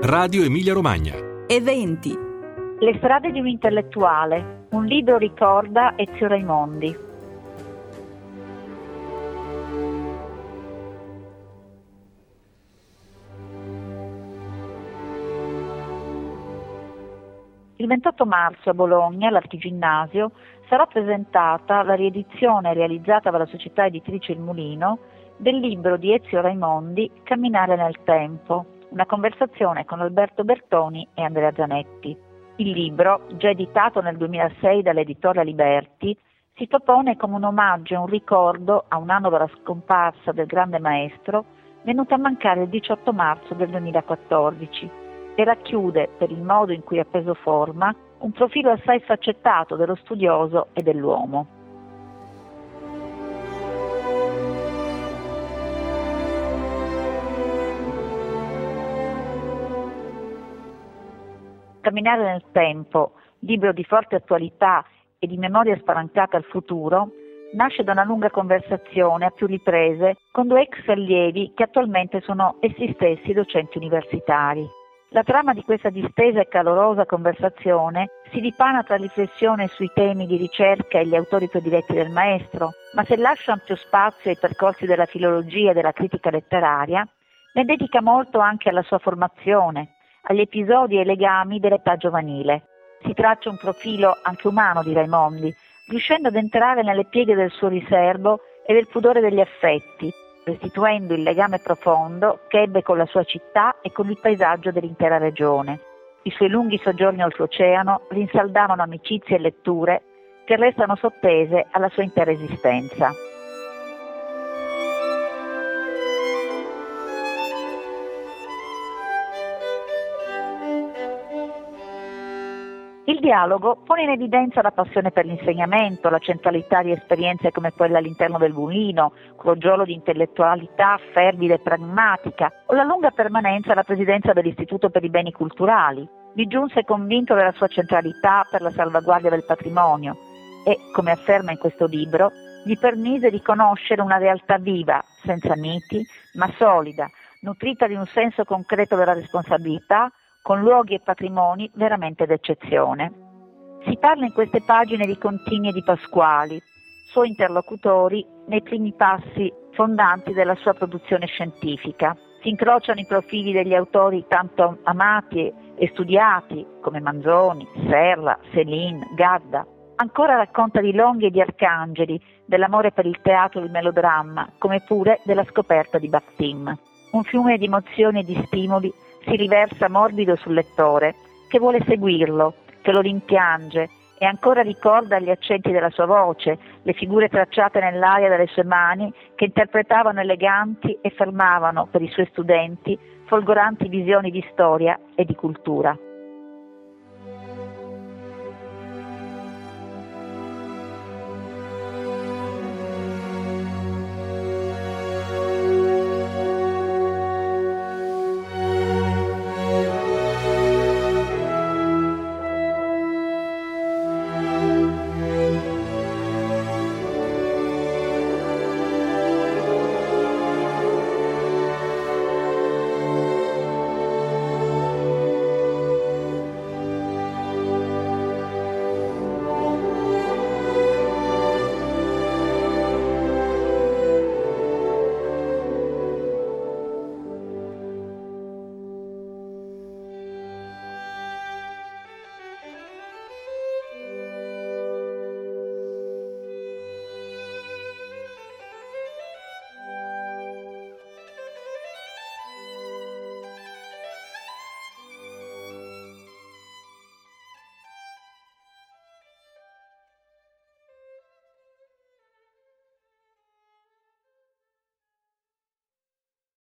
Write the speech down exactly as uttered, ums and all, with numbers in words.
Radio Emilia Romagna. Eventi. Le strade di un intellettuale. Un libro ricorda Ezio Raimondi. Il ventotto marzo a Bologna, all'Archiginnasio, sarà presentata la riedizione realizzata dalla società editrice Il Mulino del libro di Ezio Raimondi Camminare nel tempo, una conversazione con Alberto Bertoni e Andrea Zanetti. Il libro, già editato nel duemilasei dall'editore Liberti, si propone come un omaggio e un ricordo a un anno dalla scomparsa del grande maestro, venuto a mancare il diciotto marzo del duemilaquattordici, e racchiude, per il modo in cui ha preso forma, un profilo assai sfaccettato dello studioso e dell'uomo. Camminare nel tempo, libro di forte attualità e di memoria spalancata al futuro, nasce da una lunga conversazione a più riprese con due ex allievi che attualmente sono essi stessi docenti universitari. La trama di questa distesa e calorosa conversazione si dipana tra riflessione sui temi di ricerca e gli autori prediletti del maestro, ma se lascia ampio spazio ai percorsi della filologia e della critica letteraria, ne dedica molto anche alla sua formazione, agli episodi e ai legami dell'età giovanile. Si traccia un profilo anche umano di Raimondi, riuscendo ad entrare nelle pieghe del suo riservo e del pudore degli affetti, restituendo il legame profondo che ebbe con la sua città e con il paesaggio dell'intera regione. I suoi lunghi soggiorni oltreoceano rinsaldavano amicizie e letture che restano sottese alla sua intera esistenza. Il dialogo pone in evidenza la passione per l'insegnamento, la centralità di esperienze come quella all'interno del Mulino, crogiolo di intellettualità fervida e pragmatica, o la lunga permanenza alla presidenza dell'Istituto per i Beni Culturali. Vi giunse convinto della sua centralità per la salvaguardia del patrimonio e, come afferma in questo libro, gli permise di conoscere una realtà viva, senza miti, ma solida, nutrita di un senso concreto della responsabilità, con luoghi e patrimoni veramente d'eccezione. Si parla in queste pagine di Contini e di Pasquali, suoi interlocutori nei primi passi fondanti della sua produzione scientifica. Si incrociano i profili degli autori tanto amati e studiati come Manzoni, Serra, Céline, Gadda. Ancora racconta di Longhi e di Arcangeli, dell'amore per il teatro e il melodramma, come pure della scoperta di Bakhtin. Un fiume di emozioni e di stimoli si riversa morbido sul lettore, che vuole seguirlo, che lo rimpiange e ancora ricorda gli accenti della sua voce, le figure tracciate nell'aria dalle sue mani che interpretavano eleganti e fermavano per i suoi studenti folgoranti visioni di storia e di cultura.